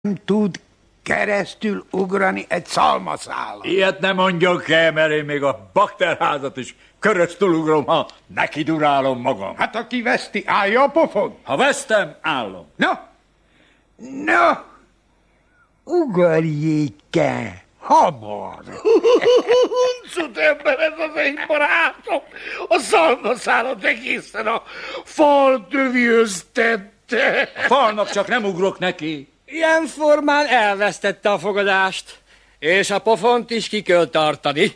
tud keresztül ugrani egy szalmaszálon. Ilyet nem mondjuk el, mert én még a bakterházat is keresztül ugrom, ha neki durálom magam. Hát aki veszti, állja a pofon. Ha vesztem, állom. No, ugorjék el, hamar. Huncut ember ez az én barátom. A szalmaszállat egészen a fal töviöz tette. A falnak csak nem ugrok neki. Ilyen formán elvesztette a fogadást, és a pofont is ki kell tartani.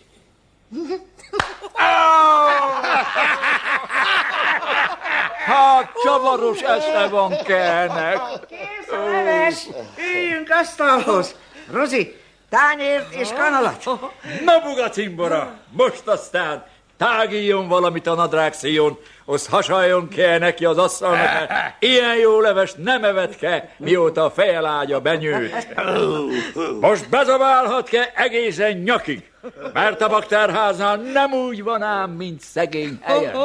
Hát csavaros esze van Kernek. Kész a leves, üljünk asztalhoz. Rozi, tányért és kanalat. Na buga cimbora, most aztán tágíjon valamit a nadrág szíjon, az hasaljon kell neki az asztalnak, mert ilyen jó levest nem evetke, mióta a fejelágya benyőtt. Most bezabálhat ke egészen nyakig, mert a bakterháznál nem úgy van ám, mint szegény helyen.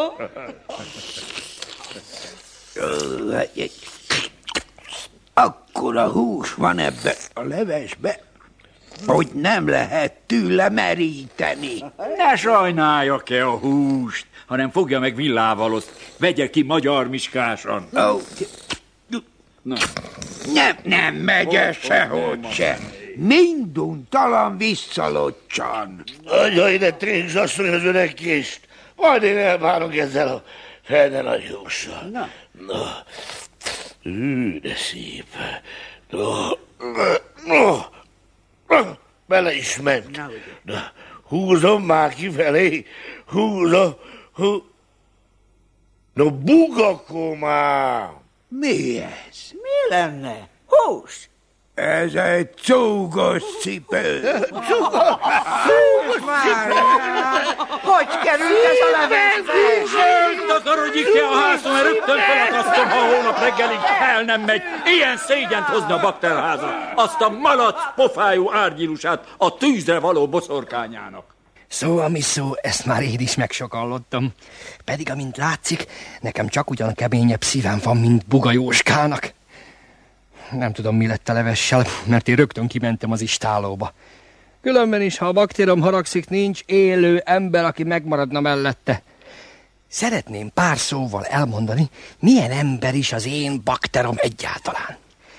Akkora hús van ebbe a levesbe, hogy nem lehet tőle meríteni. Ne sajnálja-e a húst, hanem fogja meg villával, azt vegye ki magyar miskásan. Nem megy sehogy se. Minduntalan visszalocsan. Adja ide, Trincs asszony, az öreg kést. Majd én elbánok ezzel a felde nagy hússal. Na. De szép. Bele is ment. Na, húzom már kifelé. Húzom. No, bugakó már. Mi ez? Mi lenne? Hús. Ez egy cúgos cipő. Hogy került ez a levesbe? Takarodjék ki a házon, mert rögtön felakasztom, ha holnap reggelig el nem megy. Ilyen szégyent hozna a bakterháza. Azt a malac pofájú árgyírusát a tűzre való boszorkányának. Szó, ami szó, ezt már én is megsokallottam. Pedig, amint látszik, nekem csak ugyan keményebb szívem van, mint Buga Jóskának. Nem tudom, mi lett a levessel, mert én rögtön kimentem az istálóba. Különben is, ha a baktérium haragszik, nincs élő ember, aki megmaradna mellette. Szeretném pár szóval elmondani, milyen ember is az én bakterom egyáltalán.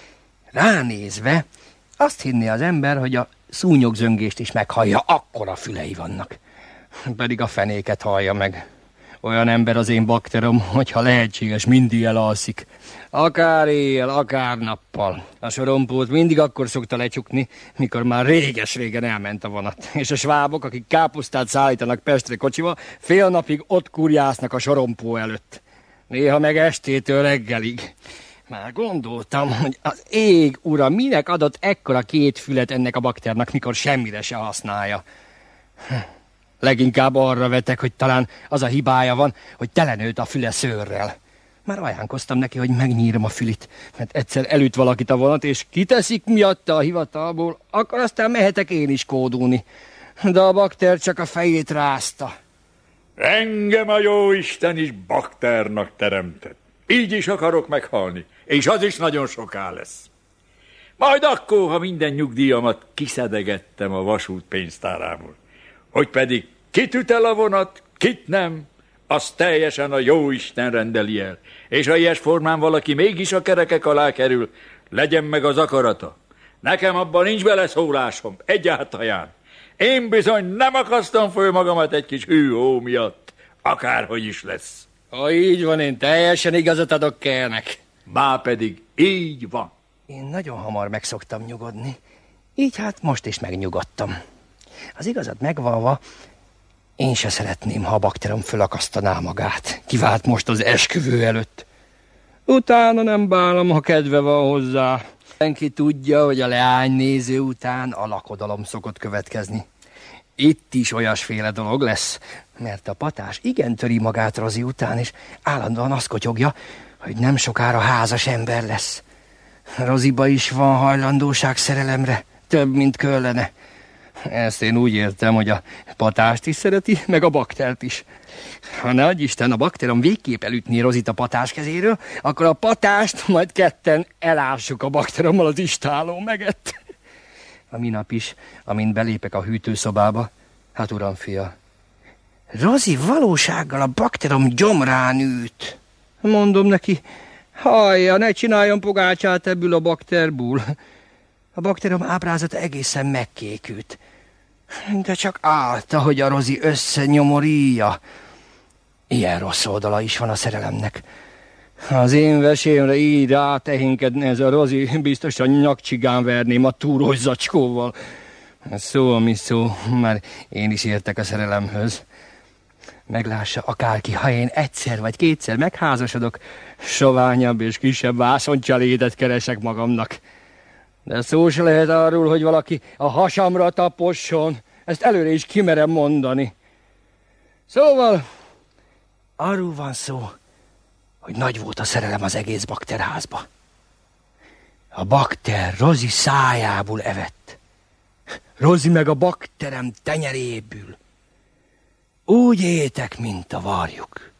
Ránézve azt hinné az ember, hogy a szúnyogzöngést is meghallja, akkora fülei vannak. Pedig a fenéket hallja meg. Olyan ember az én bakterom, hogyha lehetséges, mindig elalszik. Akár éjjel, akár nappal. A sorompót mindig akkor szokta lecsukni, mikor már réges-régen elment a vonat. És a svábok, akik káposztát szállítanak Pestre kocsival, fél napig ott kurjásznak a sorompó előtt. Néha meg estétől reggelig. Már gondoltam, hogy az ég ura minek adott ekkora két fület ennek a bakternak, mikor semmire se használja. Leginkább arra vetek, hogy talán az a hibája van, hogy telenőtt a füle szőrrel. Már ajánlkoztam neki, hogy megnyírom a fülit, mert egyszer elüt valakit a vonat, és kiteszik miatta a hivatalból, akkor aztán mehetek én is kódulni. De a bakter csak a fejét rázta. Engem a jóisten is bakternak teremtett. Így is akarok meghalni, és az is nagyon soká lesz. Majd akkor, ha minden nyugdíjamat kiszedegettem a vasút pénztárából. Hogy pedig kit üt el a vonat, kit nem, az teljesen a jóisten rendeli el. És ha ilyes formán valaki mégis a kerekek alá kerül, legyen meg az akarata. Nekem abban nincs beleszólásom, egyáltalán. Én bizony nem akasztom föl magamat egy kis hű-hó miatt, akárhogy is lesz. Ha így van, én teljesen igazat adok Kernek. Már pedig így van. Én nagyon hamar meg szoktam nyugodni, így hát most is megnyugodtam. Az igazat megvalva, én se szeretném, ha a bakterom fölakasztaná magát. Kivált most az esküvő előtt. Utána nem bánom, ha kedve van hozzá. Senki tudja, hogy a leánynéző után a lakodalom szokott következni. Itt is olyasféle dolog lesz, mert a patás igen töri magát Rozi után, és állandóan azt kotyogja, hogy nem sokára házas ember lesz. Roziba is van hajlandóság szerelemre, több, mint kellene. Ezt én úgy értem, hogy a patást is szereti, meg a baktert is. Ha ne adj Isten, a bakterom végképp elütné Rozit a patás kezéről, akkor a patást majd ketten elássuk a bakterommal az istáló megett. A minap is, amint belépek a hűtőszobába, hát uram fia, Rozi valósággal a bakterom gyomrán üt. Mondom neki, hallja, ne csináljon pogácsát ebből a bakterból. A bakterom ábrázata egészen megkékült. De csak állta, hogy a Rozi összenyomoríja. Ilyen rossz oldala is van a szerelemnek. Az én vesémre így rátehénkedne ez a Rozi, biztosan nyakcsigán verném a túrós zacskóval. Szó, ami szó, már én is értek a szerelemhöz. Meglássa akárki, ha én egyszer vagy kétszer megházasodok, soványabb és kisebb vászoncsalédet keresek magamnak. De szó se lehet arról, hogy valaki a hasamra taposson. Ezt előre is kimerem mondani. Szóval, arról van szó, hogy nagy volt a szerelem az egész bakterházba. A bakter Rozi szájából evett. Rozi meg a bakterem tenyeréből. Úgy éltek, mint a varjuk.